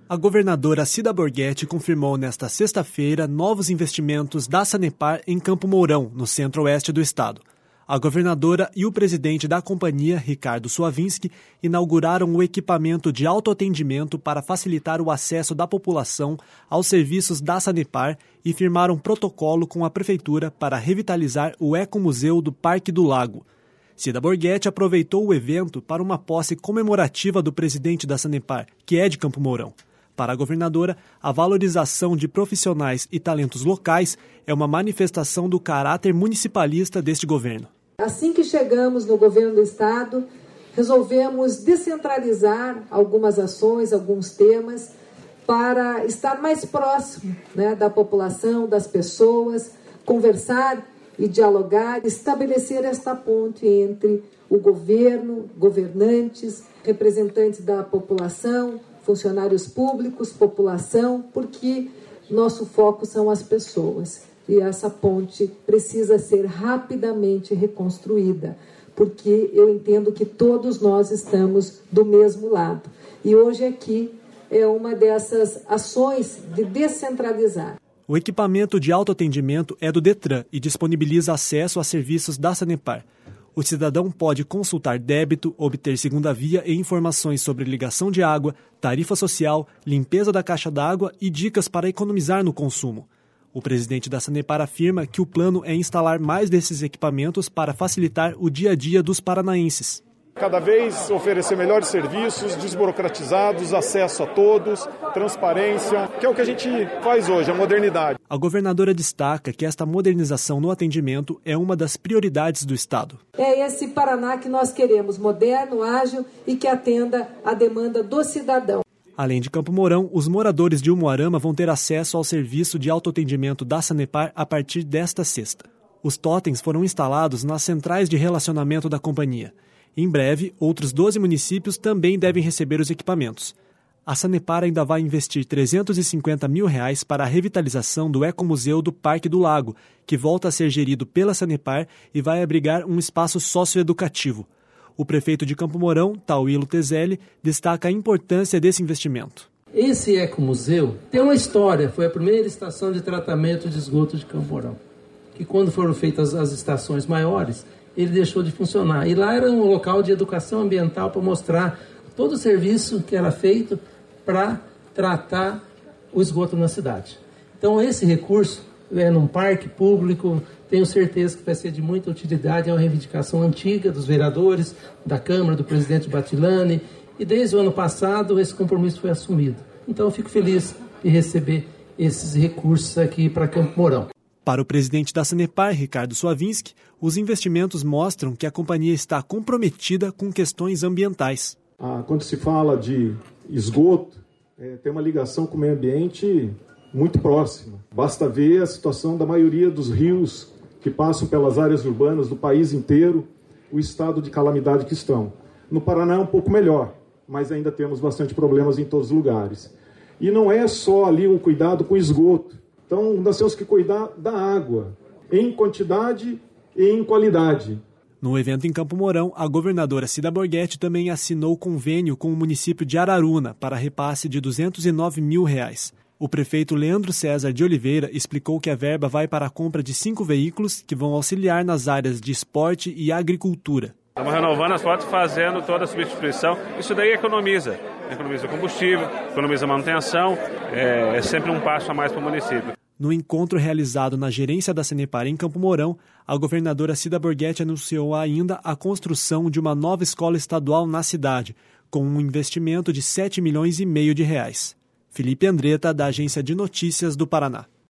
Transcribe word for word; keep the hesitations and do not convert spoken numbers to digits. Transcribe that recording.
A governadora Cida Borghetti confirmou nesta sexta-feira novos investimentos da Sanepar em Campo Mourão, no centro-oeste do estado. A governadora e o presidente da companhia, Ricardo Suavinski, inauguraram o equipamento de autoatendimento para facilitar o acesso da população aos serviços da Sanepar e firmaram protocolo com a prefeitura para revitalizar o Ecomuseu do Parque do Lago. Cida Borghetti aproveitou o evento para uma posse comemorativa do presidente da Sanepar, que é de Campo Mourão. Para a governadora, a valorização de profissionais e talentos locais é uma manifestação do caráter municipalista deste governo. Assim que chegamos no governo do estado, resolvemos descentralizar algumas ações, alguns temas, para estar mais próximo, né, da população, das pessoas, conversar e dialogar, estabelecer esta ponte entre o governo, governantes, representantes da população, funcionários públicos, população, porque nosso foco são as pessoas. E essa ponte precisa ser rapidamente reconstruída, porque eu entendo que todos nós estamos do mesmo lado. E hoje aqui é uma dessas ações de descentralizar. O equipamento de autoatendimento é do Detran e disponibiliza acesso a serviços da Sanepar. O cidadão pode consultar débito, obter segunda via e informações sobre ligação de água, tarifa social, limpeza da caixa d'água e dicas para economizar no consumo. O presidente da Sanepar afirma que o plano é instalar mais desses equipamentos para facilitar o dia a dia dos paranaenses. Cada vez oferecer melhores serviços, desburocratizados, acesso a todos, transparência, que é o que a gente faz hoje, a modernidade. A governadora destaca que esta modernização no atendimento é uma das prioridades do estado. É esse Paraná que nós queremos, moderno, ágil e que atenda à demanda do cidadão. Além de Campo Mourão, os moradores de Umuarama vão ter acesso ao serviço de autoatendimento da Sanepar a partir desta sexta. Os totens foram instalados nas centrais de relacionamento da companhia. Em breve, outros doze municípios também devem receber os equipamentos. A Sanepar ainda vai investir trezentos e cinquenta mil reais para a revitalização do Ecomuseu do Parque do Lago, que volta a ser gerido pela Sanepar e vai abrigar um espaço socioeducativo. O prefeito de Campo Mourão, Tauilo Tezelli, destaca a importância desse investimento. Esse ecomuseu tem uma história, foi a primeira estação de tratamento de esgoto de Campo Mourão, que quando foram feitas as estações maiores, ele deixou de funcionar. E lá era um local de educação ambiental para mostrar todo o serviço que era feito para tratar o esgoto na cidade. Então esse recurso é num parque público, tenho certeza que vai ser de muita utilidade, é uma reivindicação antiga dos vereadores, da Câmara, do presidente Batilani, e desde o ano passado esse compromisso foi assumido. Então eu fico feliz de receber esses recursos aqui para Campo Mourão. Para o presidente da Sanepar, Ricardo Suavinski, os investimentos mostram que a companhia está comprometida com questões ambientais. Ah, quando se fala de esgoto, é, tem uma ligação com o meio ambiente muito próxima. Basta ver a situação da maioria dos rios que passam pelas áreas urbanas do país inteiro, o estado de calamidade que estão. No Paraná é um pouco melhor, mas ainda temos bastante problemas em todos os lugares. E não é só ali um cuidado com o esgoto. Então, nós temos que cuidar da água, em quantidade e em qualidade. No evento em Campo Mourão, a governadora Cida Borghetti também assinou convênio com o município de Araruna para repasse de duzentos e nove mil reais. O prefeito Leandro César de Oliveira explicou que a verba vai para a compra de cinco veículos que vão auxiliar nas áreas de esporte e agricultura. Estamos renovando as fotos, fazendo toda a substituição. Isso daí economiza. Economiza combustível, economiza manutenção. É, é sempre um passo a mais para o município. No encontro realizado na gerência da Sanepar em Campo Mourão, a governadora Cida Borghetti anunciou ainda a construção de uma nova escola estadual na cidade, com um investimento de sete milhões e meio de reais. Felipe Andretta, da Agência de Notícias do Paraná.